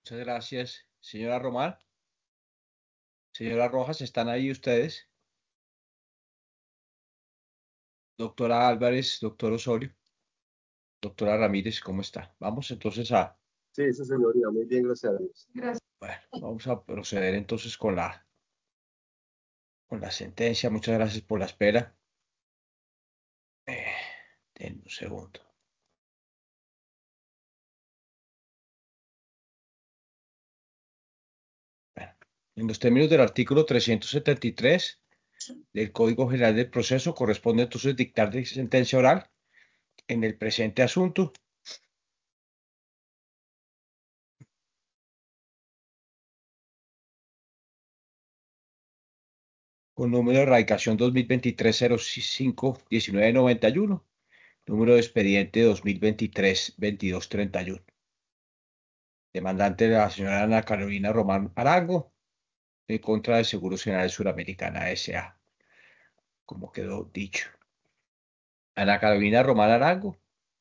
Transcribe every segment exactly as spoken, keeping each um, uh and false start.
Muchas gracias, señora Román. Señora Rojas, ¿están ahí ustedes? Doctora Álvarez, doctor Osorio, doctora Ramírez, ¿cómo está? Vamos entonces a, Sí, sí, señoría, muy bien, gracias a Dios. bueno, vamos a proceder entonces con la, con la sentencia. Muchas gracias por la espera. Eh, denme un segundo. Bueno, en los términos del artículo trescientos setenta y tres del Código General del Proceso, corresponde entonces dictar de sentencia oral en el presente asunto, con número de radicación dos mil veintitrés cero cinco diecinueve noventa y uno, número de expediente dos mil veintitrés veintidós treinta y uno. Demandante de la señora Ana Carolina Román Arango, en contra de Seguros Generales Suramericana S A, como quedó dicho. Ana Carolina Román Arango,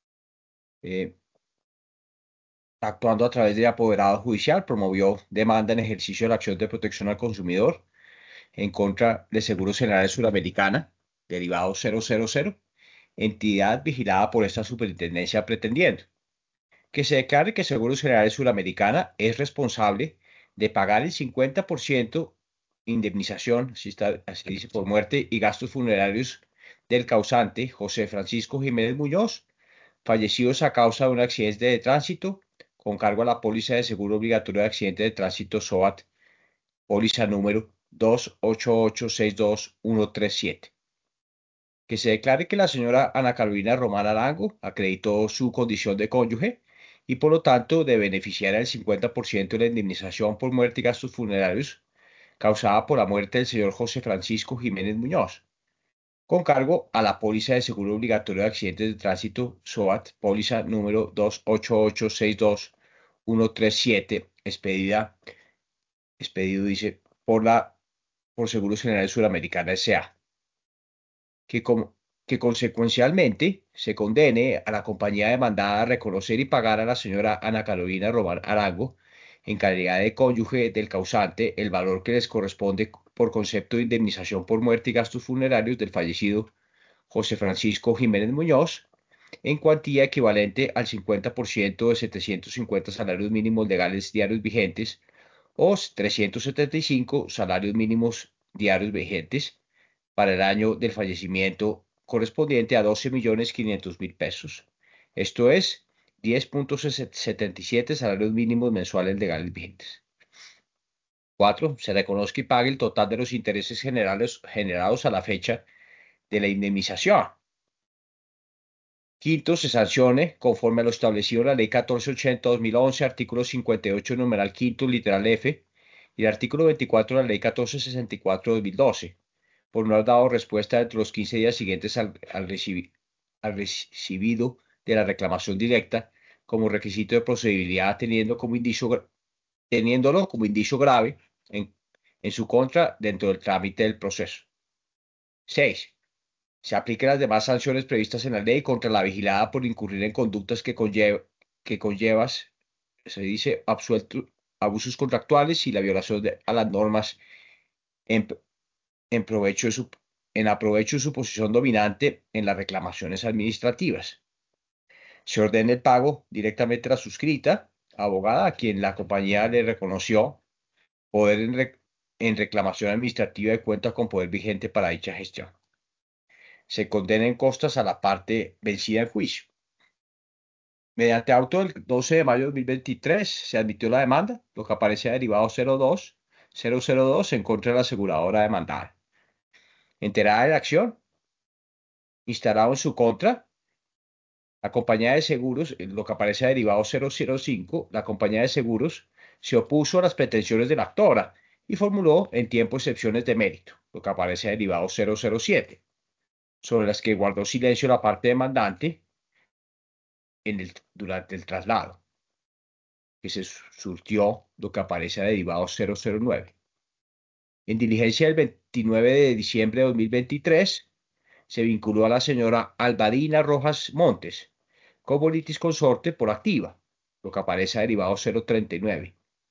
eh, actuando a través de apoderado judicial, promovió demanda en ejercicio de la acción de protección al consumidor en contra de Seguros Generales Suramericana, derivado cero cero cero, entidad vigilada por esta superintendencia pretendiendo que se declare que Seguros Generales Suramericana es responsable de pagar el cincuenta por ciento indemnización, así, está, así dice, por muerte y gastos funerarios del causante José Francisco Jiménez Muñoz, fallecidos a causa de un accidente de tránsito, con cargo a la póliza de seguro obligatorio de accidente de tránsito SOAT, póliza número dos ocho ocho seis dos uno tres siete. Que se declare que la señora Ana Carolina Román Arango acreditó su condición de cónyuge y por lo tanto de beneficiar el cincuenta por ciento de la indemnización por muerte y gastos funerarios causada por la muerte del señor José Francisco Jiménez Muñoz, con cargo a la póliza de seguro obligatorio de accidentes de tránsito SOAT, póliza número dos ocho ocho seis dos uno tres siete, expedida, expedido dice, por la por Seguros Generales Suramericana S A, que, como, que consecuencialmente se condene a la compañía demandada a reconocer y pagar a la señora Ana Carolina Román Arango, en calidad de cónyuge del causante, el valor que les corresponde por concepto de indemnización por muerte y gastos funerarios del fallecido José Francisco Jiménez Muñoz, en cuantía equivalente al cincuenta por ciento de setecientos cincuenta salarios mínimos legales diarios vigentes o trescientos setenta y cinco salarios mínimos diarios vigentes para el año del fallecimiento correspondiente a doce millones quinientos mil pesos. Esto es diez punto setenta y siete salarios mínimos mensuales legales vigentes. Cuatro. Se reconozca y pague el total de los intereses generales generados a la fecha de la indemnización. Quinto, se sancione conforme a lo establecido en la Ley catorce ochenta dos mil once, artículo cincuenta y ocho, numeral quinto, literal F, y el artículo veinticuatro de la Ley catorce sesenta y cuatro dos mil doce, por no haber dado respuesta entre los quince días siguientes al, al, recibi, al recibido de la reclamación directa como requisito de procedibilidad, teniendo como indicio, teniéndolo como indicio grave en, en su contra dentro del trámite del proceso. Seis. Se apliquen las demás sanciones previstas en la ley contra la vigilada por incurrir en conductas que, conlleva, que conllevas, se dice, absuelto, abusos contractuales y la violación de, a las normas en, en, provecho de su, en aprovecho de su posición dominante en las reclamaciones administrativas. Se ordena el pago directamente a la suscrita, abogada, a quien la compañía le reconoció poder en, re, en reclamación administrativa de cuenta con poder vigente para dicha gestión. Se condenen costas a la parte vencida en juicio. Mediante auto del doce de mayo de dos mil veintitrés se admitió la demanda, lo que aparece derivado cero dos cero cero dos en contra de la aseguradora demandada. Enterada de la acción, instalado en su contra, la compañía de seguros, lo que aparece derivado cero cero cinco, la compañía de seguros se opuso a las pretensiones de la actora y formuló en tiempo excepciones de mérito, lo que aparece derivado cero cero siete, sobre las que guardó silencio la parte demandante en el, durante el traslado, que se surtió lo que aparece derivado cero cero nueve. En diligencia del veintinueve de diciembre de dos mil veintitrés, se vinculó a la señora Alvarina Rojas Montes como litis consorte por activa, lo que aparece derivado cero treinta y nueve,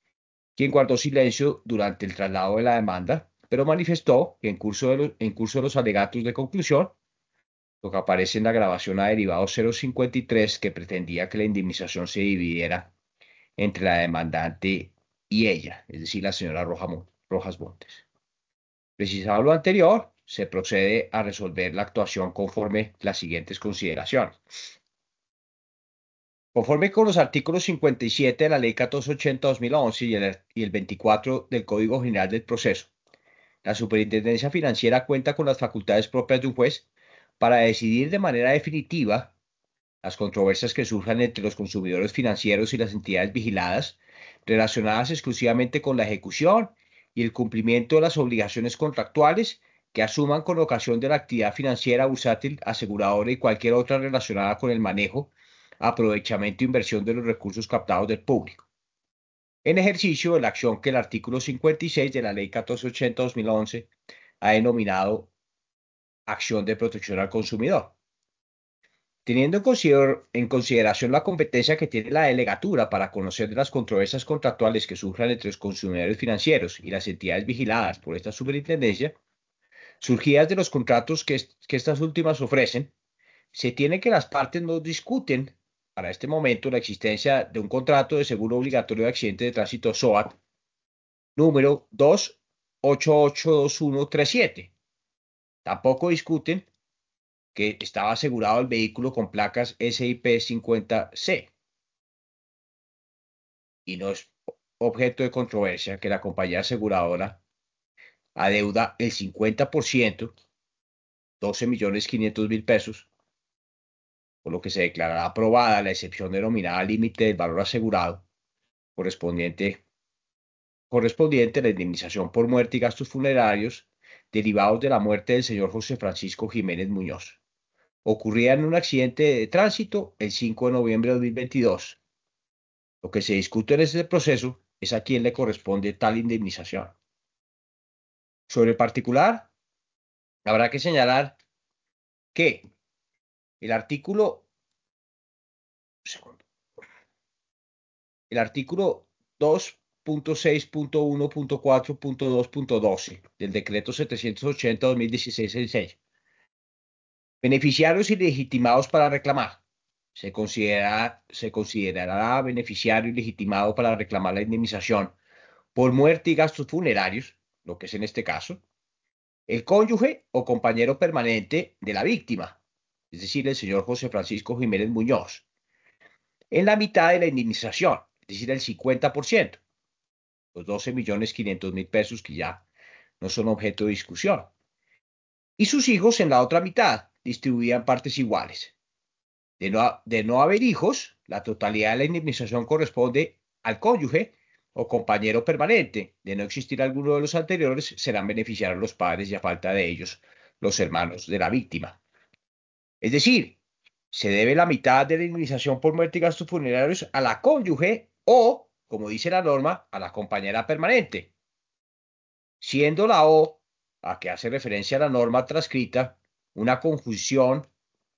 quien guardó silencio durante el traslado de la demanda, pero manifestó que en curso de, lo- en curso de los alegatos de conclusión, lo que aparece en la grabación a derivado cero cincuenta y tres, que pretendía que la indemnización se dividiera entre la demandante y ella, es decir, la señora Roja Mon- Rojas Montes. Precisado lo anterior, se procede a resolver la actuación conforme las siguientes consideraciones. Conforme con los artículos cincuenta y siete de la Ley catorce ochenta dos mil once y el, y el veinticuatro del Código General del Proceso, la Superintendencia Financiera cuenta con las facultades propias de un juez para decidir de manera definitiva las controversias que surjan entre los consumidores financieros y las entidades vigiladas, relacionadas exclusivamente con la ejecución y el cumplimiento de las obligaciones contractuales que asuman con ocasión de la actividad financiera, bursátil, aseguradora y cualquier otra relacionada con el manejo, aprovechamiento e inversión de los recursos captados del público, en ejercicio de la acción que el artículo cincuenta y seis de la Ley catorce ochenta dos mil once ha denominado acción de protección al consumidor. Teniendo en, consider en, consideración la competencia que tiene la delegatura para conocer de las controversias contractuales que surjan entre los consumidores financieros y las entidades vigiladas por esta superintendencia, surgidas de los contratos que, est que estas últimas ofrecen, se tiene que las partes no discuten para este momento la existencia de un contrato de seguro obligatorio de accidente de tránsito SOAT número dos ocho ocho dos uno tres siete. Tampoco discuten que estaba asegurado el vehículo con placas S I P cincuenta C, y no es objeto de controversia que la compañía aseguradora adeuda el cincuenta por ciento, doce millones quinientos mil pesos, por lo que se declarará aprobada la excepción denominada límite del valor asegurado correspondiente, correspondiente a la indemnización por muerte y gastos funerarios derivados de la muerte del señor José Francisco Jiménez Muñoz, ocurrida en un accidente de tránsito el cinco de noviembre de dos mil veintidós. Lo que se discute en este proceso es a quién le corresponde tal indemnización. Sobre el particular, habrá que señalar que el artículo, segundo, el artículo dos punto seis punto uno punto cuatro punto dos punto doce del decreto setecientos ochenta dos mil dieciséis el seis, beneficiarios ilegitimados para reclamar. Se, considera, se considerará beneficiario ilegitimado para reclamar la indemnización por muerte y gastos funerarios, lo que es en este caso, el cónyuge o compañero permanente de la víctima, es decir, el señor José Francisco Jiménez Muñoz, en la mitad de la indemnización, es decir, el cincuenta por ciento, los doce millones quinientos mil pesos que ya no son objeto de discusión, y sus hijos en la otra mitad, distribuida en partes iguales. De no, de no haber hijos, la totalidad de la indemnización corresponde al cónyuge o compañero permanente. De no existir alguno de los anteriores, serán beneficiarios los padres y a falta de ellos, los hermanos de la víctima. Es decir, se debe la mitad de la indemnización por muerte y gastos funerarios a la cónyuge o, como dice la norma, a la compañera permanente, siendo la O, a que hace referencia a la norma transcrita, una conjunción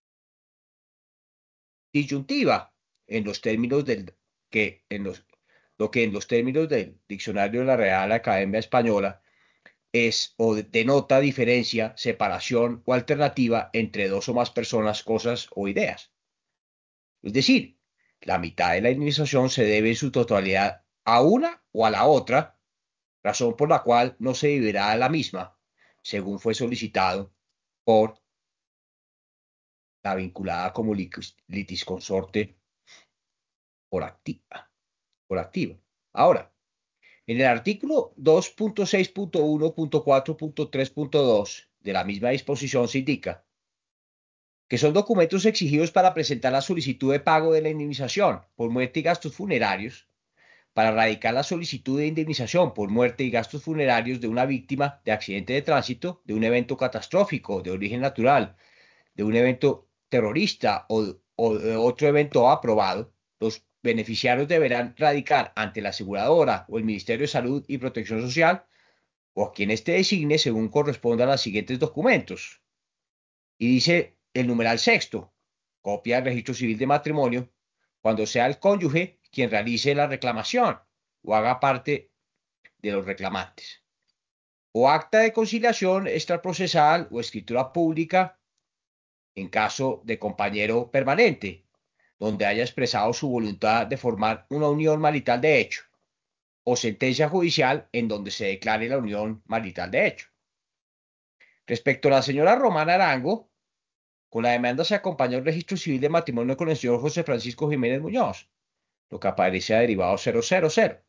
disyuntiva en los términos del que en los lo que en los términos del diccionario de la Real Academia Española es o denota diferencia, separación o alternativa entre dos o más personas, cosas o ideas. Es decir, la mitad de la indemnización se debe en su totalidad a una o a la otra, razón por la cual no se deberá a la misma, según fue solicitado por la vinculada como litisconsorte por activa. Por activa. Ahora, en el artículo dos punto seis punto uno punto cuatro punto tres punto dos de la misma disposición se indica que son documentos exigidos para presentar la solicitud de pago de la indemnización por muerte y gastos funerarios, para radicar la solicitud de indemnización por muerte y gastos funerarios de una víctima de accidente de tránsito, de un evento catastrófico de origen natural, de un evento terrorista o, o de otro evento aprobado. Los beneficiarios deberán radicar ante la aseguradora o el Ministerio de Salud y Protección Social o a quien éste designe según correspondan a los siguientes documentos. Y dice el numeral sexto, copia del registro civil de matrimonio, cuando sea el cónyuge quien realice la reclamación o haga parte de los reclamantes, o acta de conciliación extraprocesal o escritura pública en caso de compañero permanente, donde haya expresado su voluntad de formar una unión marital de hecho, o sentencia judicial en donde se declare la unión marital de hecho. Respecto a la señora Romana Arango, con la demanda se acompañó el registro civil de matrimonio con el señor José Francisco Jiménez Muñoz, lo que aparece a derivado cero cero cero.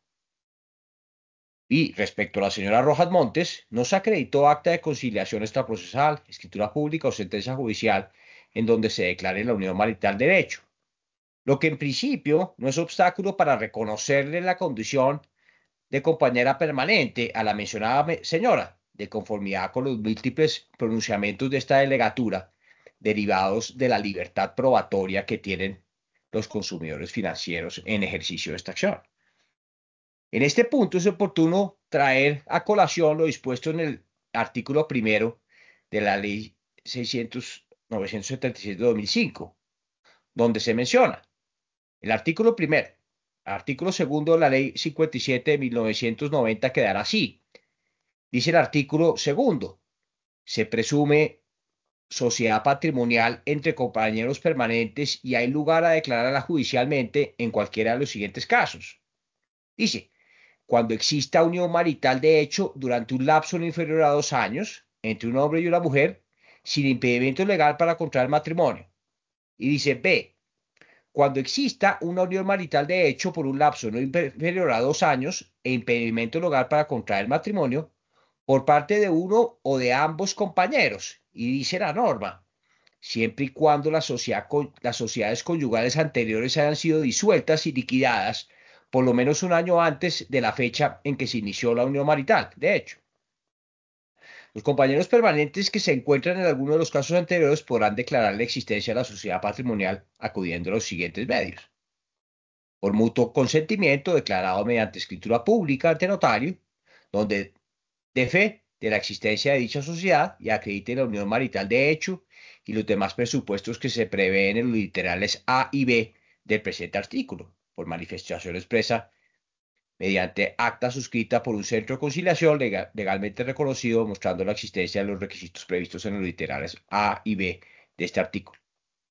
Y respecto a la señora Rojas Montes, no se acreditó acta de conciliación extraprocesal, escritura pública o sentencia judicial en donde se declare la unión marital de derecho, lo que en principio no es obstáculo para reconocerle la condición de compañera permanente a la mencionada señora, de conformidad con los múltiples pronunciamientos de esta delegatura, derivados de la libertad probatoria que tienen los consumidores financieros en ejercicio de esta acción. En este punto es oportuno traer a colación lo dispuesto en el artículo primero de la Ley seiscientos, novecientos setenta y seis de dos mil cinco, donde se menciona el artículo primero. Artículo segundo de la Ley cincuenta y siete de mil novecientos noventa quedará así. Dice el artículo segundo, se presume sociedad patrimonial entre compañeros permanentes y hay lugar a declararla judicialmente en cualquiera de los siguientes casos. Dice, cuando exista unión marital de hecho durante un lapso no inferior a dos años entre un hombre y una mujer, sin impedimento legal para contraer matrimonio. Y dice B, cuando exista una unión marital de hecho por un lapso no inferior a dos años e impedimento legal para contraer matrimonio por parte de uno o de ambos compañeros. Y dice la norma, siempre y cuando la sociedad, las sociedades conyugales anteriores hayan sido disueltas y liquidadas por lo menos un año antes de la fecha en que se inició la unión marital. De hecho, los compañeros permanentes que se encuentran en alguno de los casos anteriores podrán declarar la existencia de la sociedad patrimonial acudiendo a los siguientes medios. Por mutuo consentimiento declarado mediante escritura pública ante notario, donde dé fe de la existencia de dicha sociedad y acredite la unión marital de hecho y los demás presupuestos que se prevén en los literales A y B del presente artículo, por manifestación expresa mediante acta suscrita por un centro de conciliación legal, legalmente reconocido, mostrando la existencia de los requisitos previstos en los literales A y B de este artículo.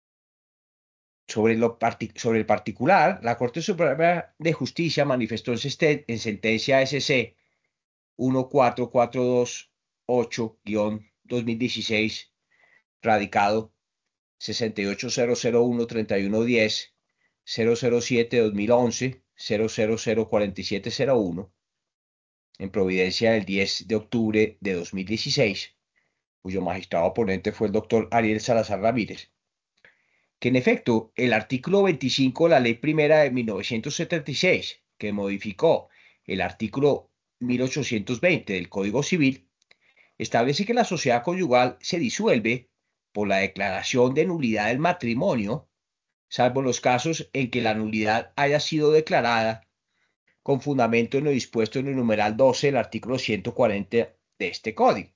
Sobre, lo sobre el particular, la Corte Suprema de Justicia manifestó en, en sentencia S C uno cuatro cuatro dos ocho guión dos mil dieciséis, radicado sesenta y ocho cero cero uno treinta y uno diez cero cero siete dos mil once cero cero cero cuarenta y siete cero uno, en Providencia del diez de octubre de dos mil dieciséis, cuyo magistrado ponente fue el doctor Ariel Salazar Ramírez, que en efecto el artículo veinticinco de la Ley Primera de mil novecientos setenta y seis, que modificó el artículo mil ochocientos veinte del Código Civil, establece que la sociedad conyugal se disuelve por la declaración de nulidad del matrimonio, salvo los casos en que la nulidad haya sido declarada con fundamento en lo dispuesto en el numeral doce del artículo ciento cuarenta de este Código.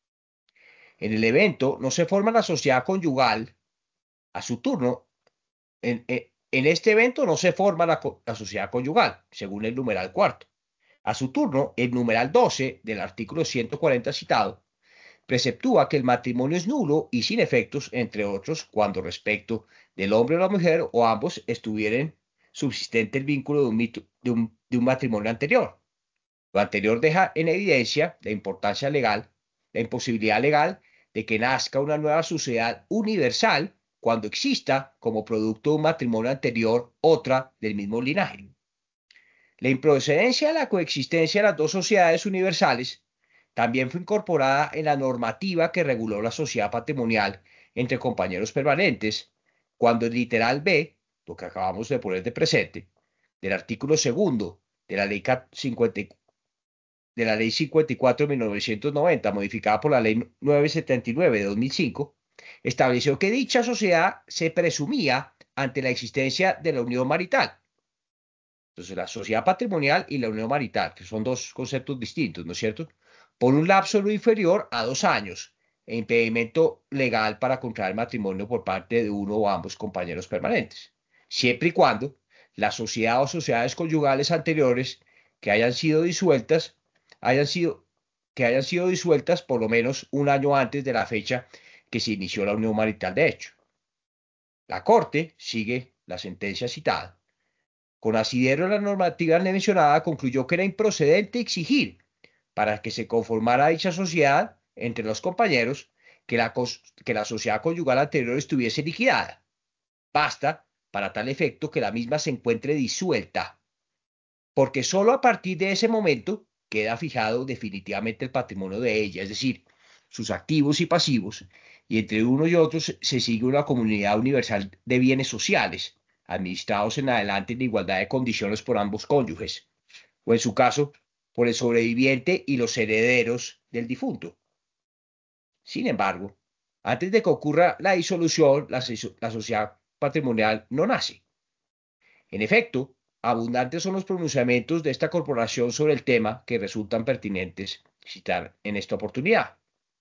En el evento no se forma la sociedad conyugal, a su turno, en, en, en este evento no se forma la, la sociedad conyugal, según el numeral cuarto. A su turno, el numeral doce del artículo ciento cuarenta citado preceptúa que el matrimonio es nulo y sin efectos, entre otros, cuando respecto del hombre o la mujer o ambos estuvieran subsistente el vínculo de un, mito, de, un, de un matrimonio anterior. Lo anterior deja en evidencia la importancia legal, la imposibilidad legal de que nazca una nueva sociedad universal cuando exista, como producto de un matrimonio anterior, otra del mismo linaje. La improcedencia de la coexistencia de las dos sociedades universales también fue incorporada en la normativa que reguló la sociedad patrimonial entre compañeros permanentes, cuando el literal B, lo que acabamos de poner de presente, del artículo segundo de la Ley cincuenta de la Ley cincuenta y cuatro de mil novecientos noventa, modificada por la Ley novecientos setenta y nueve de dos mil cinco, estableció que dicha sociedad se presumía ante la existencia de la unión marital. Entonces, la sociedad patrimonial y la unión marital, que son dos conceptos distintos, ¿no es cierto? Por un lapso no inferior a dos años e impedimento legal para contraer matrimonio por parte de uno o ambos compañeros permanentes, siempre y cuando la sociedad o sociedades conyugales anteriores que hayan sido disueltas hayan sido, que hayan sido disueltas por lo menos un año antes de la fecha que se inició la unión marital de hecho. La Corte sigue la sentencia citada. Con asidero a la normativa mencionada, concluyó que era improcedente exigir, para que se conformara dicha sociedad entre los compañeros, que la, que la sociedad conyugal anterior estuviese liquidada. Basta, para tal efecto, que la misma se encuentre disuelta, porque sólo a partir de ese momento queda fijado definitivamente el patrimonio de ella, es decir, sus activos y pasivos, y entre unos y otros se sigue una comunidad universal de bienes sociales, administrados en adelante en igualdad de condiciones por ambos cónyuges, o en su caso, por el sobreviviente y los herederos del difunto. Sin embargo, antes de que ocurra la disolución, la, la sociedad patrimonial no nace. En efecto, abundantes son los pronunciamientos de esta corporación sobre el tema que resultan pertinentes citar en esta oportunidad.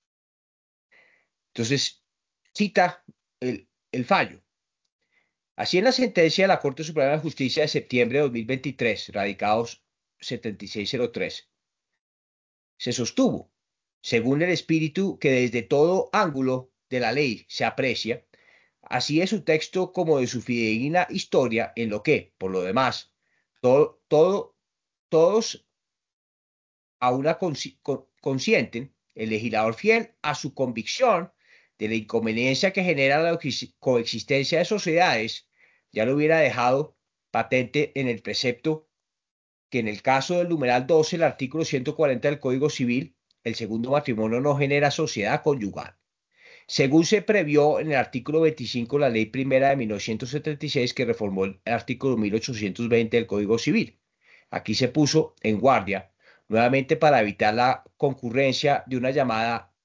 Entonces, cita el, el fallo. Así, en la sentencia de la Corte Suprema de Justicia de septiembre de dos mil veintitrés, radicados setenta y seis cero tres, se sostuvo, según el espíritu que desde todo ángulo de la ley se aprecia, así de su texto como de su fidedigna historia, en lo que, por lo demás, todo, todo, todos a una consci con, consienten, el legislador fiel a su convicción de la inconveniencia que genera la coexistencia de sociedades, ya lo hubiera dejado patente en el precepto que en el caso del numeral doce, el artículo ciento cuarenta del Código Civil, el segundo matrimonio no genera sociedad conyugal. Según se previó en el artículo veinticinco de la Ley Primera de mil novecientos setenta y seis, que reformó el artículo mil ochocientos veinte del Código Civil. Aquí se puso en guardia, nuevamente para evitar la concurrencia de una llamada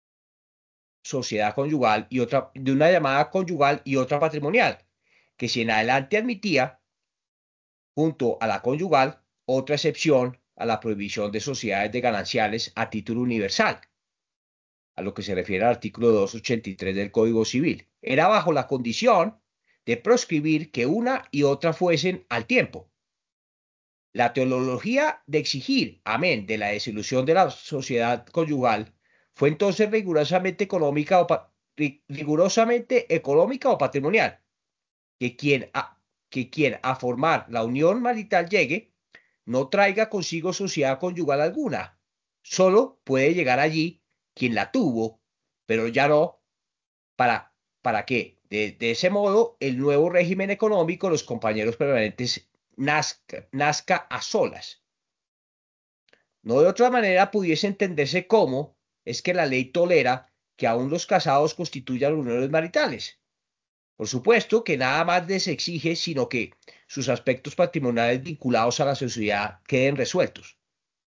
sociedad conyugal y otra, de una llamada conyugal y otra patrimonial, que si en adelante admitía, junto a la conyugal, otra excepción a la prohibición de sociedades de gananciales a título universal, a lo que se refiere al artículo doscientos ochenta y tres del Código Civil. Era bajo la condición de proscribir que una y otra fuesen al tiempo. La teología de exigir, amén, de la disolución de la sociedad conyugal, fue entonces rigurosamente económica o, rigurosamente económica o patrimonial, que quien, a, que quien a formar la unión marital llegue, no traiga consigo sociedad conyugal alguna. Solo puede llegar allí quien la tuvo, pero ya no, ¿para, para qué? De, de ese modo, el nuevo régimen económico, los compañeros permanentes, nazca, nazca a solas. No de otra manera pudiese entenderse cómo es que la ley tolera que aún los casados constituyan uniones maritales. Por supuesto que nada más les exige, sino que sus aspectos patrimoniales vinculados a la sociedad queden resueltos.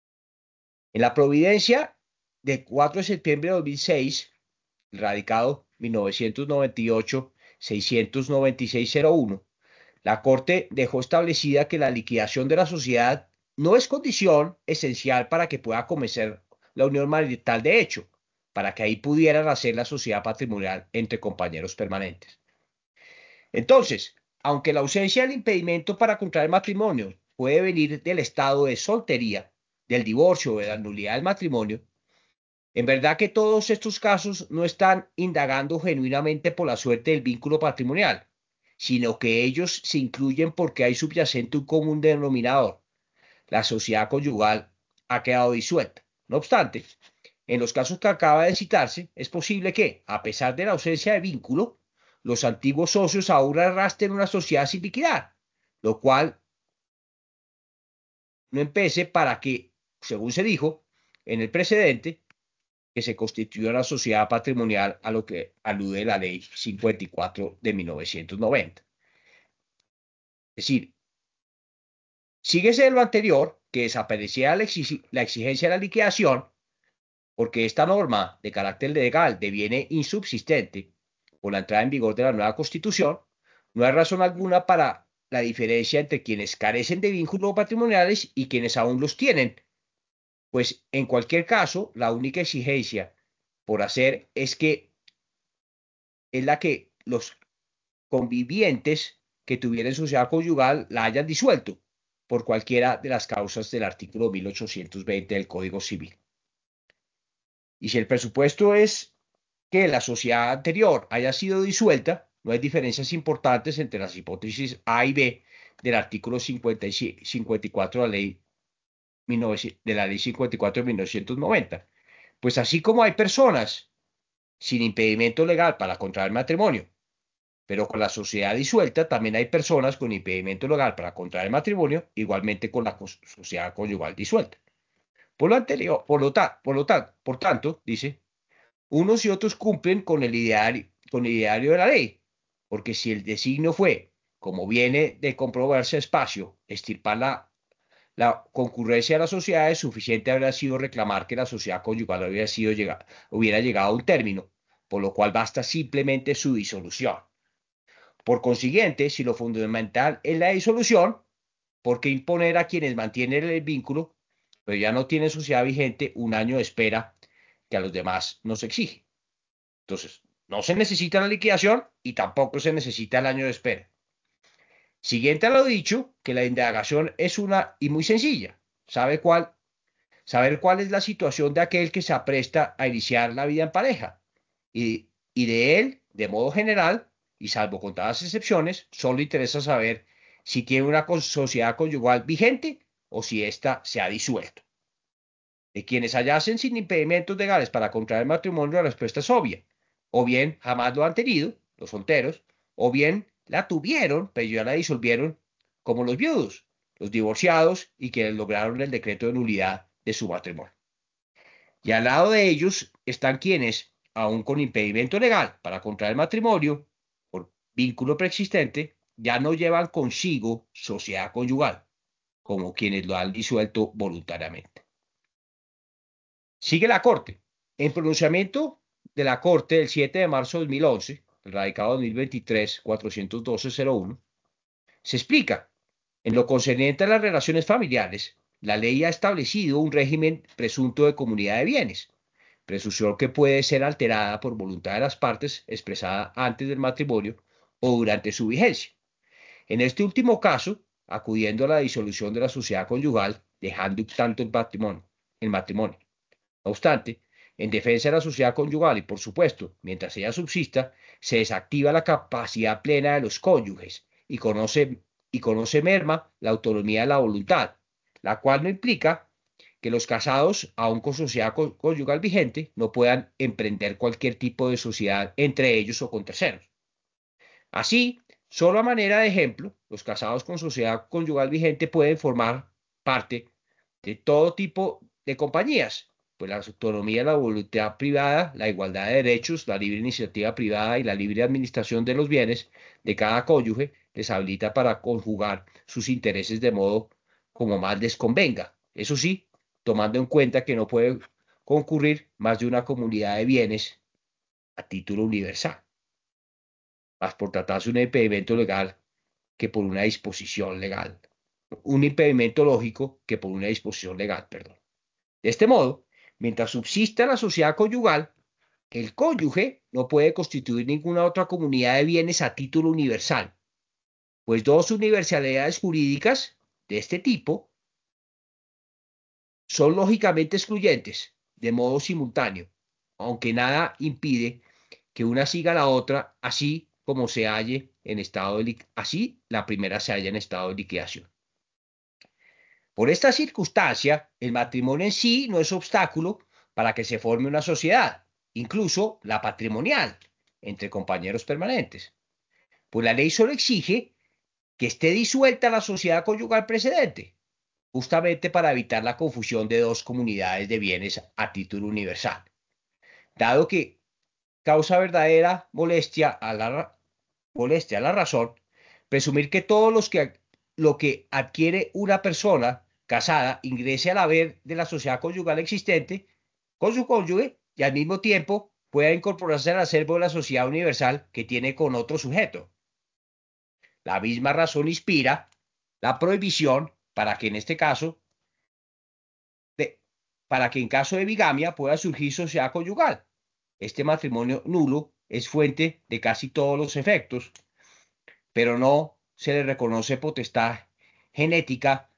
En la providencia de cuatro de septiembre de dos mil seis, radicado mil novecientos noventa y ocho, seiscientos noventa y seis cero uno, la Corte dejó establecida que la liquidación de la sociedad no es condición esencial para que pueda comenzar la unión marital de hecho, para que ahí pudieran hacer la sociedad patrimonial entre compañeros permanentes. Entonces, aunque la ausencia del impedimento para contraer matrimonio puede venir del estado de soltería, del divorcio o de la nulidad del matrimonio, en verdad que todos estos casos no están indagando genuinamente por la suerte del vínculo patrimonial, sino que ellos se incluyen porque hay subyacente un común denominador. La sociedad conyugal ha quedado disuelta. No obstante, en los casos que acaba de citarse, es posible que, a pesar de la ausencia de vínculo, los antiguos socios aún arrastren una sociedad sin liquidar, lo cual no empece para que, según se dijo en el precedente, que se constituya una sociedad patrimonial, a lo que alude la ley cincuenta y cuatro de mil novecientos noventa. Es decir, síguese de lo anterior, que desapareciera la, exig la exigencia de la liquidación, porque esta norma de carácter legal deviene insubsistente por la entrada en vigor de la nueva Constitución. No hay razón alguna para la diferencia entre quienes carecen de vínculos patrimoniales y quienes aún los tienen, pues en cualquier caso, la única exigencia por hacer es que es la que los convivientes que tuvieran sociedad conyugal la hayan disuelto. por cualquiera de las causas del artículo mil ochocientos veinte del Código Civil. Y si el presupuesto es que la sociedad anterior haya sido disuelta, no hay diferencias importantes entre las hipótesis A y B del artículo cincuenta y cuatro de la ley, de la ley cincuenta y cuatro de mil novecientos noventa. Pues así como hay personas sin impedimento legal para contraer matrimonio, pero con la sociedad disuelta también hay personas con impedimento legal para contraer matrimonio, igualmente con la sociedad conyugal disuelta. Por lo anterior, por lo, ta, por, lo ta, por tanto, dice, unos y otros cumplen con el ideario, con el ideario de la ley, porque si el designio fue, como viene de comprobarse espacio, extirpar la, la concurrencia de las sociedades, suficiente habría sido reclamar que la sociedad conyugal hubiera, sido llegado, hubiera llegado a un término, por lo cual basta simplemente su disolución. Por consiguiente, si lo fundamental es la disolución, ¿por qué imponer a quienes mantienen el vínculo, pero ya no tienen sociedad vigente, un año de espera que a los demás nos exige? Entonces, no se necesita la liquidación y tampoco se necesita el año de espera. Siguiente a lo dicho, que la indagación es una y muy sencilla. ¿Sabe cuál? Saber cuál es la situación de aquel que se apresta a iniciar la vida en pareja. Y, y de él, de modo general, y salvo contadas excepciones, solo interesa saber si tiene una sociedad conyugal vigente o si ésta se ha disuelto. De quienes hallacen sin impedimentos legales para contraer matrimonio, la respuesta es obvia. O bien jamás lo han tenido, los solteros, o bien la tuvieron, pero ya la disolvieron, como los viudos, los divorciados y quienes lograron el decreto de nulidad de su matrimonio. Y al lado de ellos están quienes, aun con impedimento legal para contraer matrimonio, por vínculo preexistente, ya no llevan consigo sociedad conyugal, como quienes lo han disuelto voluntariamente. Sigue la Corte. En pronunciamiento de la Corte del siete de marzo de dos mil once, el radicado dos mil veintitrés cuatrocientos doce cero uno, se explica, en lo concerniente a las relaciones familiares, la ley ha establecido un régimen presunto de comunidad de bienes, presunción que puede ser alterada por voluntad de las partes expresada antes del matrimonio o durante su vigencia. En este último caso, acudiendo a la disolución de la sociedad conyugal, dejando tanto el matrimonio. El matrimonio. No obstante, en defensa de la sociedad conyugal y, por supuesto, mientras ella subsista, se desactiva la capacidad plena de los cónyuges y conoce, y conoce merma la autonomía de la voluntad, la cual no implica que los casados, aun con sociedad conyugal vigente, no puedan emprender cualquier tipo de sociedad entre ellos o con terceros. Así, solo a manera de ejemplo, los casados con sociedad conyugal vigente pueden formar parte de todo tipo de compañías, pues la autonomía, la voluntad privada, la igualdad de derechos, la libre iniciativa privada y la libre administración de los bienes de cada cónyuge les habilita para conjugar sus intereses de modo como más les convenga. Eso sí, tomando en cuenta que no puede concurrir más de una comunidad de bienes a título universal, más por tratarse de un impedimento legal que por una disposición legal. Un impedimento lógico que por una disposición legal, perdón. De este modo, mientras subsista la sociedad conyugal, el cónyuge no puede constituir ninguna otra comunidad de bienes a título universal, pues dos universalidades jurídicas de este tipo son lógicamente excluyentes de modo simultáneo, aunque nada impide que una siga a la otra, así como se halle en estado de así la primera se halla en estado de liquidación. Por esta circunstancia, el matrimonio en sí no es obstáculo para que se forme una sociedad, incluso la patrimonial, entre compañeros permanentes. Pues la ley solo exige que esté disuelta la sociedad conyugal precedente, justamente para evitar la confusión de dos comunidades de bienes a título universal, dado que causa verdadera molestia a la, molestia a la razón presumir que todos los que lo que adquiere una persona casada ingrese al haber de la sociedad conyugal existente con su cónyuge y al mismo tiempo pueda incorporarse al acervo de la sociedad universal que tiene con otro sujeto. La misma razón inspira la prohibición para que en este caso, de, para que en caso de bigamia pueda surgir sociedad conyugal. Este matrimonio nulo es fuente de casi todos los efectos, pero no se le reconoce potestad genética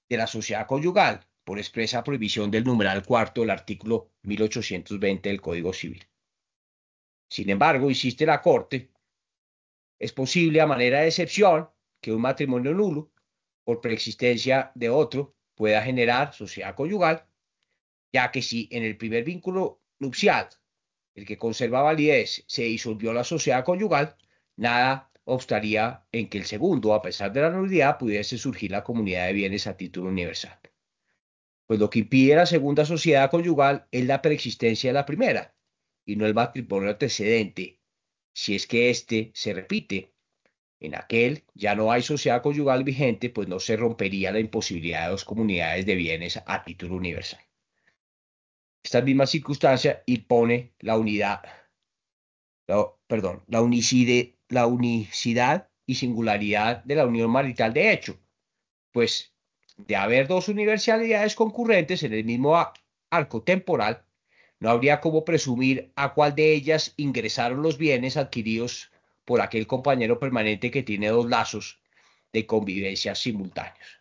de la sociedad conyugal por expresa prohibición del numeral cuarto del artículo mil ochocientos veinte del Código Civil. Sin embargo, insiste la Corte, es posible a manera de excepción que un matrimonio nulo, por preexistencia de otro, pueda generar sociedad conyugal, ya que si en el primer vínculo nupcial, el que conserva validez, se disolvió la sociedad conyugal, nada obstaría en que el segundo, a pesar de la nulidad, pudiese surgir la comunidad de bienes a título universal. Pues lo que impide la segunda sociedad conyugal es la preexistencia de la primera, y no el matrimonio antecedente. Si es que éste se repite, en aquel ya no hay sociedad conyugal vigente, pues no se rompería la imposibilidad de dos comunidades de bienes a título universal. Esta misma circunstancia impone la unidad, la, perdón, la, unicide, la unicidad y singularidad de la unión marital de hecho, pues de haber dos universalidades concurrentes en el mismo arco temporal, no habría como presumir a cuál de ellas ingresaron los bienes adquiridos por aquel compañero permanente que tiene dos lazos de convivencia simultáneos.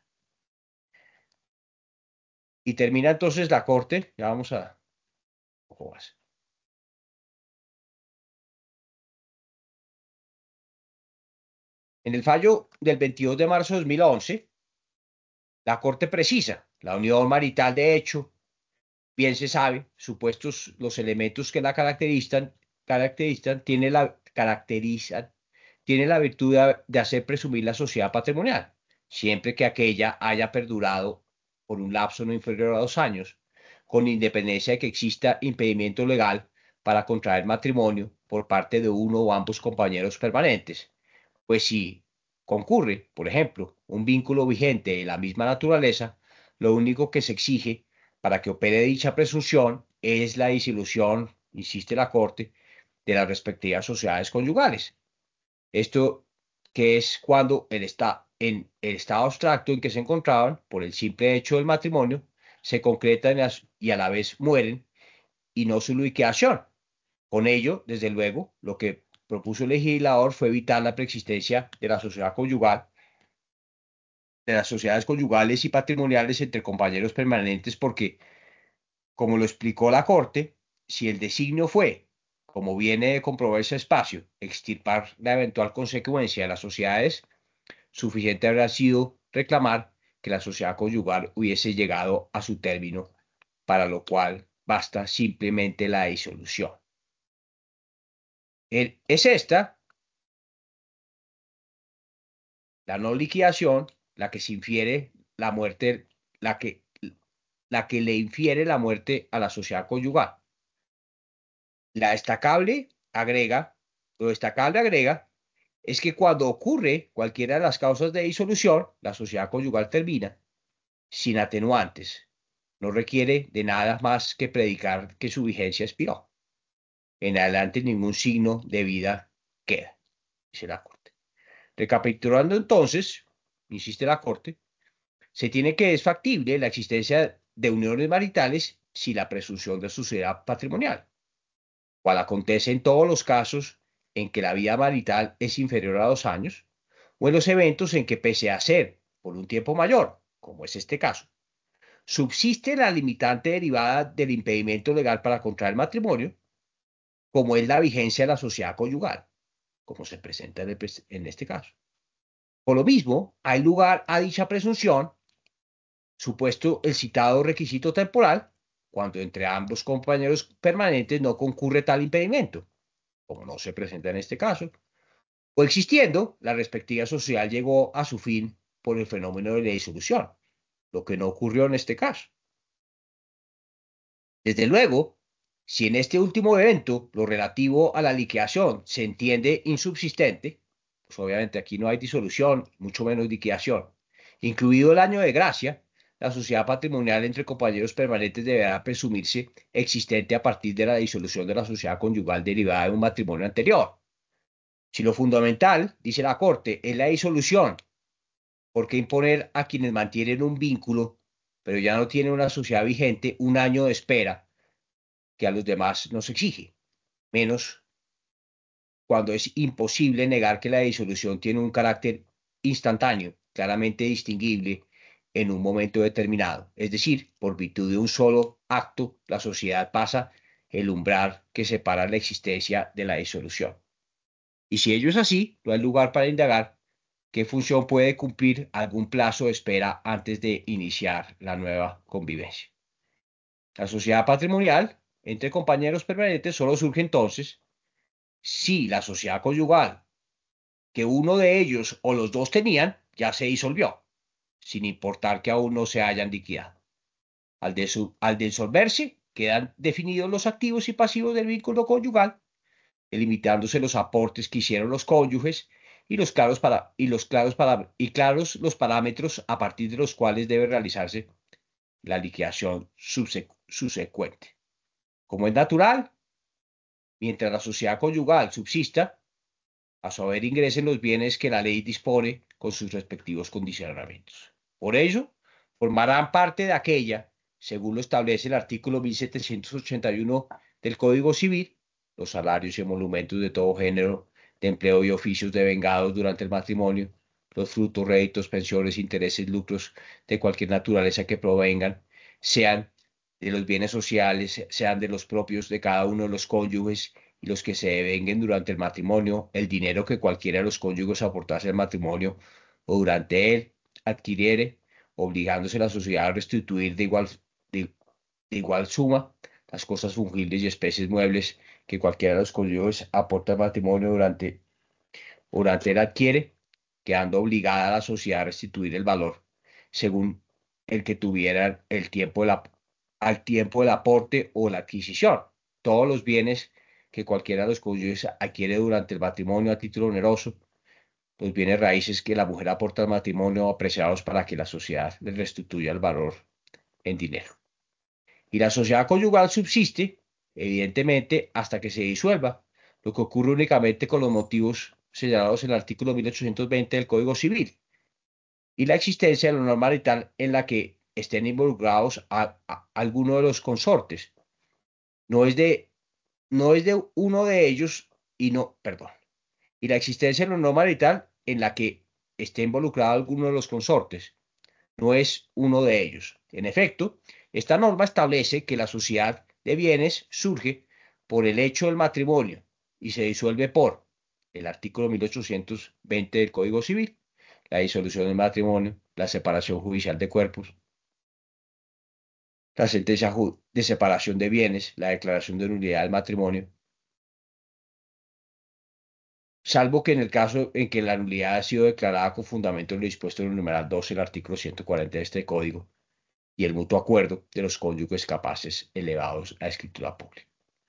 Y termina entonces la corte, ya vamos a un poco más. En el fallo del veintidós de marzo de dos mil once, la corte precisa la unión marital de hecho, bien se sabe, supuestos los elementos que la caracterizan, caracterizan tiene la, caracterizan, tiene la virtud de, de hacer presumir la sociedad patrimonial, siempre que aquella haya perdurado por un lapso no inferior a dos años, con independencia de que exista impedimento legal para contraer matrimonio por parte de uno o ambos compañeros permanentes. Pues si concurre, por ejemplo, un vínculo vigente de la misma naturaleza, lo único que se exige para que opere dicha presunción es la disolución, insiste la Corte, de las respectivas sociedades conyugales. Esto que es cuando el está, en el estado abstracto en que se encontraban, por el simple hecho del matrimonio, se concretan y a la vez mueren, y no su liquidación. Con ello, desde luego, lo que propuso el legislador fue evitar la preexistencia de la sociedad conyugal, de las sociedades conyugales y patrimoniales entre compañeros permanentes, porque, como lo explicó la Corte, si el designio fue, como viene de comprobar ese espacio, extirpar la eventual consecuencia de las sociedades, suficiente habrá sido reclamar que la sociedad conyugal hubiese llegado a su término, para lo cual basta simplemente la disolución. El, es esta, la no liquidación, la que se infiere la muerte, la que, la que le infiere la muerte a la sociedad conyugal. La destacable agrega, lo destacable agrega, es que cuando ocurre cualquiera de las causas de disolución, la sociedad conyugal termina sin atenuantes. No requiere de nada más que predicar que su vigencia expiró. En adelante ningún signo de vida queda, dice la Corte. Recapitulando entonces, insiste la Corte, se tiene que es factible la existencia de uniones maritales sin la presunción de sociedad patrimonial, cual acontece en todos los casos en que la vida marital es inferior a dos años, o en los eventos en que pese a ser por un tiempo mayor, como es este caso, subsiste la limitante derivada del impedimento legal para contraer matrimonio, como es la vigencia de la sociedad conyugal, como se presenta en, el, en este caso. Por lo mismo, hay lugar a dicha presunción, supuesto el citado requisito temporal, cuando entre ambos compañeros permanentes no concurre tal impedimento, como no se presenta en este caso, o existiendo, la respectiva sociedad llegó a su fin por el fenómeno de la disolución, lo que no ocurrió en este caso. Desde luego, si en este último evento lo relativo a la liquidación se entiende insubsistente, pues obviamente aquí no hay disolución, mucho menos liquidación, incluido el año de gracia, la sociedad patrimonial entre compañeros permanentes deberá presumirse existente a partir de la disolución de la sociedad conyugal derivada de un matrimonio anterior. Si lo fundamental, dice la Corte, es la disolución, ¿por qué imponer a quienes mantienen un vínculo, pero ya no tienen una sociedad vigente, un año de espera que a los demás nos exige? Menos cuando es imposible negar que la disolución tiene un carácter instantáneo, claramente distinguible, en un momento determinado. Es decir, por virtud de un solo acto, la sociedad pasa el umbral que separa la existencia de la disolución. Y si ello es así, no hay lugar para indagar qué función puede cumplir algún plazo de espera antes de iniciar la nueva convivencia. La sociedad patrimonial entre compañeros permanentes solo surge entonces si la sociedad conyugal que uno de ellos o los dos tenían ya se disolvió, sin importar que aún no se hayan liquidado. Al, desu- al disolverse, quedan definidos los activos y pasivos del vínculo conyugal, delimitándose los aportes que hicieron los cónyuges y los claros, para, y los claros, para, y claros los parámetros a partir de los cuales debe realizarse la liquidación subsecu subsecuente. Como es natural, mientras la sociedad conyugal subsista, a su haber ingresen los bienes que la ley dispone con sus respectivos condicionamientos. Por ello, formarán parte de aquella, según lo establece el artículo mil setecientos ochenta y uno del Código Civil, los salarios y emolumentos de todo género de empleo y oficios devengados durante el matrimonio, los frutos, réditos, pensiones, intereses, lucros de cualquier naturaleza que provengan, sean de los bienes sociales, sean de los propios de cada uno de los cónyuges y los que se devenguen durante el matrimonio, el dinero que cualquiera de los cónyuges aportase al matrimonio o durante él adquiriere, obligándose a la sociedad a restituir de igual, de, de igual suma las cosas fungibles y especies muebles que cualquiera de los cónyuges aporta al matrimonio durante, durante él adquiere, quedando obligada a la sociedad a restituir el valor según el que tuviera el tiempo de la, al tiempo del aporte o la adquisición. Todos los bienes que cualquiera de los cónyuges adquiere durante el matrimonio a título oneroso, los bienes raíces que la mujer aporta al matrimonio apreciados para que la sociedad le restituya el valor en dinero. Y la sociedad conyugal subsiste, evidentemente, hasta que se disuelva, lo que ocurre únicamente con los motivos señalados en el artículo mil ochocientos veinte del Código Civil y la existencia de la norma marital en la que estén involucrados a, a, alguno de los consortes. No es de, no es de uno de ellos y no, perdón, y la existencia de la norma marital en la que esté involucrado alguno de los consortes. No es uno de ellos. En efecto, esta norma establece que la sociedad de bienes surge por el hecho del matrimonio y se disuelve por el artículo mil ochocientos veinte del Código Civil, la disolución del matrimonio, la separación judicial de cuerpos, la sentencia de separación de bienes, la declaración de nulidad del matrimonio, salvo que en el caso en que la nulidad ha sido declarada con fundamento en lo dispuesto en el numeral doce del artículo ciento cuarenta de este Código, y el mutuo acuerdo de los cónyuges capaces elevados a escritura pública.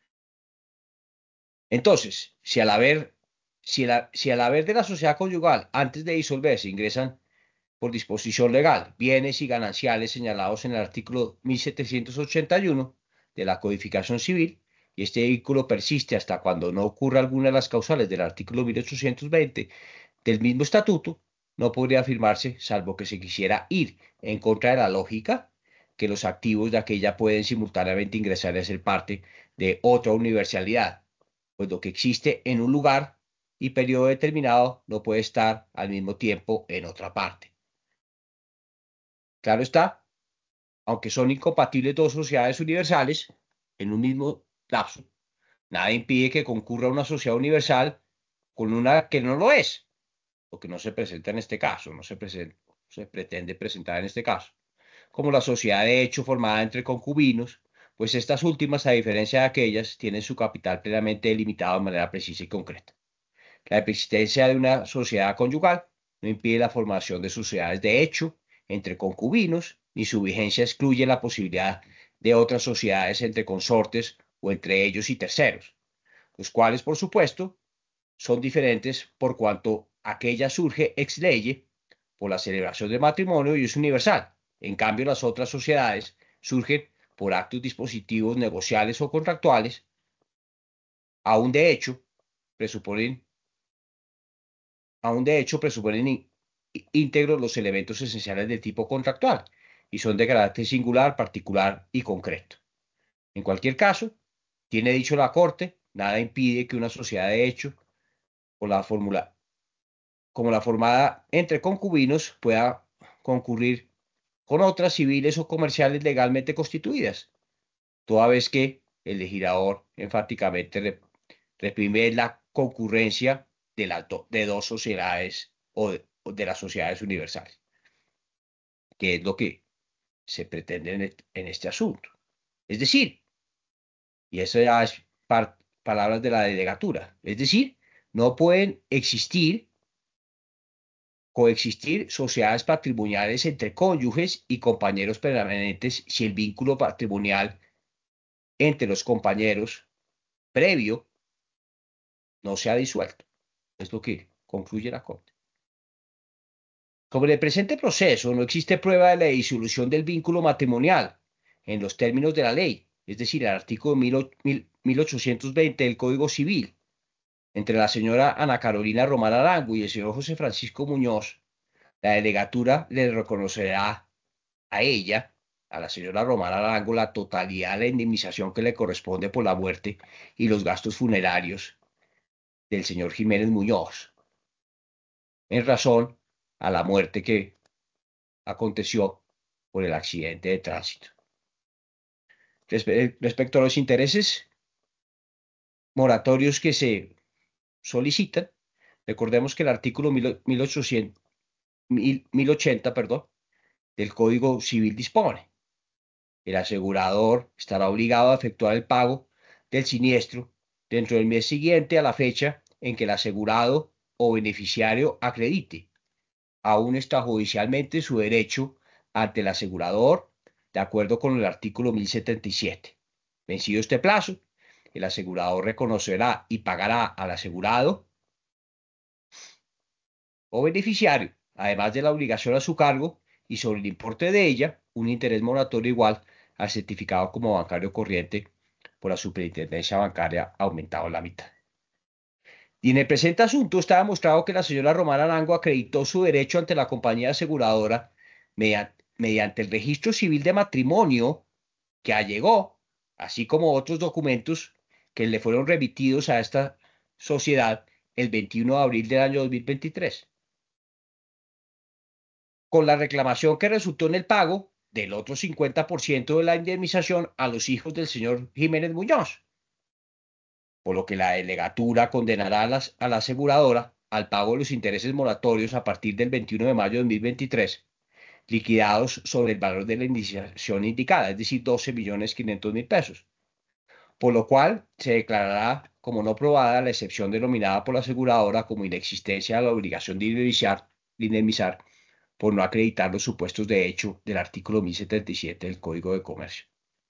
Entonces, si al haber, si, la, si al haber de la sociedad conyugal antes de disolverse ingresan por disposición legal bienes y gananciales señalados en el artículo mil setecientos ochenta y uno de la Codificación Civil, y este vínculo persiste hasta cuando no ocurra alguna de las causales del artículo mil ochocientos veinte del mismo estatuto, no podría afirmarse, salvo que se quisiera ir en contra de la lógica, que los activos de aquella pueden simultáneamente ingresar a ser parte de otra universalidad, pues lo que existe en un lugar y periodo determinado no puede estar al mismo tiempo en otra parte. Claro está, aunque son incompatibles dos sociedades universales en un mismo lapso, nada impide que concurra una sociedad universal con una que no lo es, lo que no se presenta en este caso, no se, presenta, se pretende presentar en este caso, como la sociedad de hecho formada entre concubinos, pues estas últimas, a diferencia de aquellas, tienen su capital plenamente delimitado de manera precisa y concreta. La existencia de una sociedad conyugal no impide la formación de sociedades de hecho entre concubinos, ni su vigencia excluye la posibilidad de otras sociedades entre consortes o entre ellos y terceros, los cuales, por supuesto, son diferentes por cuanto aquella surge ex lege por la celebración del matrimonio y es universal. En cambio, las otras sociedades surgen por actos dispositivos negociales o contractuales, aún de hecho, presuponen, aún de hecho presuponen íntegros los elementos esenciales del tipo contractual y son de carácter singular, particular y concreto. En cualquier caso, tiene dicho la Corte, nada impide que una sociedad de hecho, o la fórmula como la formada entre concubinos, pueda concurrir con otras civiles o comerciales legalmente constituidas, toda vez que el legislador enfáticamente re- reprime la concurrencia de, las do- de dos sociedades o de, o de las sociedades universales, que es lo que se pretende en, et- en este asunto. Es decir, y eso ya es par- palabras de la delegatura, es decir, no pueden existir, coexistir sociedades patrimoniales entre cónyuges y compañeros permanentes si el vínculo patrimonial entre los compañeros previo no se ha disuelto. Es lo que concluye la Corte. Como en el presente proceso no existe prueba de la disolución del vínculo matrimonial en los términos de la ley, es decir, el artículo mil ochocientos veinte del Código Civil, entre la señora Ana Carolina Román Arango y el señor José Francisco Muñoz, la delegatura le reconocerá a ella, a la señora Román Arango, la totalidad de la indemnización que le corresponde por la muerte y los gastos funerarios del señor Jiménez Muñoz, en razón a la muerte que aconteció por el accidente de tránsito. Respe- respecto a los intereses moratorios que se solicitan, recordemos que el artículo mil ochocientos, mil ochenta, perdón, del Código Civil dispone: el asegurador estará obligado a efectuar el pago del siniestro dentro del mes siguiente a la fecha en que el asegurado o beneficiario acredite, aún extrajudicialmente, su derecho ante el asegurador, de acuerdo con el artículo mil setenta y siete. Vencido este plazo, el asegurador reconocerá y pagará al asegurado o beneficiario, además de la obligación a su cargo y sobre el importe de ella, un interés moratorio igual al certificado como bancario corriente por la superintendencia bancaria aumentado en la mitad. Y en el presente asunto está demostrado que la señora Romana Arango acreditó su derecho ante la compañía aseguradora mediante, mediante el registro civil de matrimonio que allegó, así como otros documentos que le fueron remitidos a esta sociedad el veintiuno de abril del año dos mil veintitrés, con la reclamación que resultó en el pago del otro cincuenta por ciento de la indemnización a los hijos del señor Jiménez Muñoz, por lo que la delegatura condenará a, las, a la aseguradora al pago de los intereses moratorios a partir del veintiuno de mayo de dos mil veintitrés, liquidados sobre el valor de la indemnización indicada, es decir, doce millones quinientos mil pesos, por lo cual se declarará como no probada la excepción denominada por la aseguradora como inexistencia de la obligación de indemnizar, de indemnizar por no acreditar los supuestos de hecho del artículo mil setenta y siete del Código de Comercio.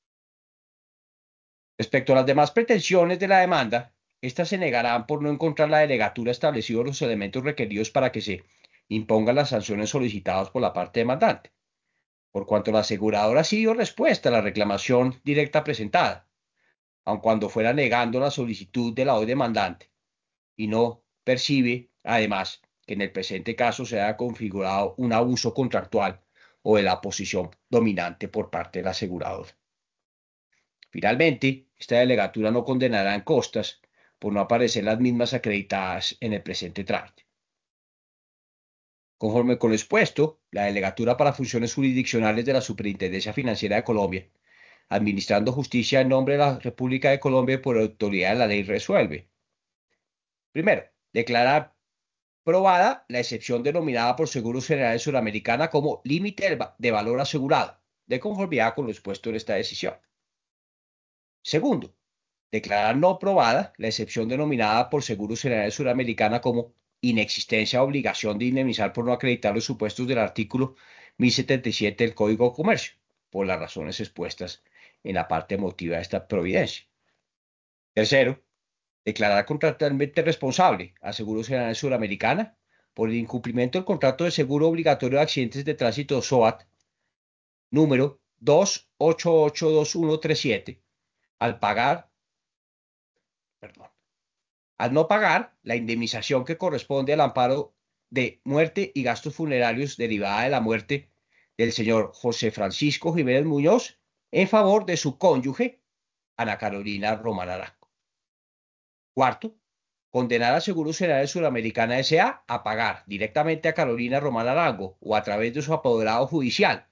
Respecto a las demás pretensiones de la demanda, éstas se negarán por no encontrar la delegatura establecidos los elementos requeridos para que se impongan las sanciones solicitadas por la parte demandante, por cuanto la aseguradora sí dio respuesta a la reclamación directa presentada, aun cuando fuera negando la solicitud de la hoy demandante, y no percibe, además, que en el presente caso se haya configurado un abuso contractual o de la posición dominante por parte del asegurador. Finalmente, esta delegatura no condenará en costas por no aparecer las mismas acreditadas en el presente trámite. Conforme con lo expuesto, la delegatura para funciones jurisdiccionales de la Superintendencia Financiera de Colombia, administrando justicia en nombre de la República de Colombia por autoridad de la ley, resuelve: primero, declarar probada la excepción denominada por Seguros Generales Suramericana como límite de valor asegurado, de conformidad con lo expuesto en esta decisión. Segundo, declarar no probada la excepción denominada por Seguros Generales Suramericana como inexistencia de obligación de indemnizar por no acreditar los supuestos del artículo mil setenta y siete del Código de Comercio, por las razones expuestas en la parte emotiva de esta providencia. Tercero, declarar contractualmente responsable a Seguros Generales Suramericana por el incumplimiento del contrato de seguro obligatorio de accidentes de tránsito SOAT número dos ocho ocho dos uno tres siete, al pagar, perdón, al no pagar la indemnización que corresponde al amparo de muerte y gastos funerarios derivada de la muerte del señor José Francisco Jiménez Muñoz en favor de su cónyuge, Ana Carolina Román Arango. Cuarto, condenar a Seguros Generales Suramericana S A a pagar directamente a Carolina Román Arango o a través de su apoderado judicial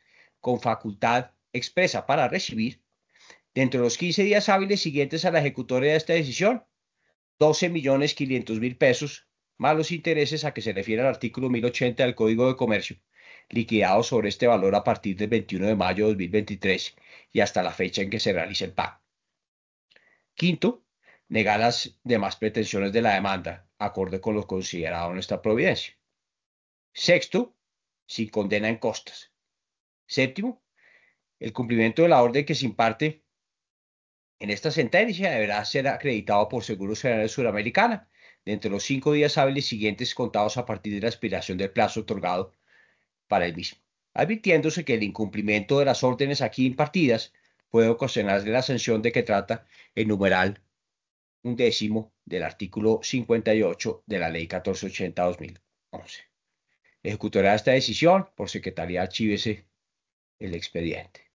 con facultad expresa para recibir, dentro de los quince días hábiles siguientes a la ejecutoria de esta decisión, doce millones quinientos mil pesos, más los intereses a que se refiere al artículo mil ochenta del Código de Comercio, liquidados sobre este valor a partir del veintiuno de mayo de dos mil veintitrés y hasta la fecha en que se realice el pago. Quinto, negar las demás pretensiones de la demanda, acorde con lo considerado en esta providencia. Sexto, sin condena en costas. Séptimo, el cumplimiento de la orden que se imparte en esta sentencia deberá ser acreditado por Seguros Generales Suramericana dentro de los cinco días hábiles siguientes contados a partir de la expiración del plazo otorgado para el mismo, advirtiéndose que el incumplimiento de las órdenes aquí impartidas puede ocasionar la sanción de que trata el numeral undécimo del artículo cincuenta y ocho de la Ley catorce ochenta de dos mil once. Ejecutará esta decisión por secretaría archívese el expediente.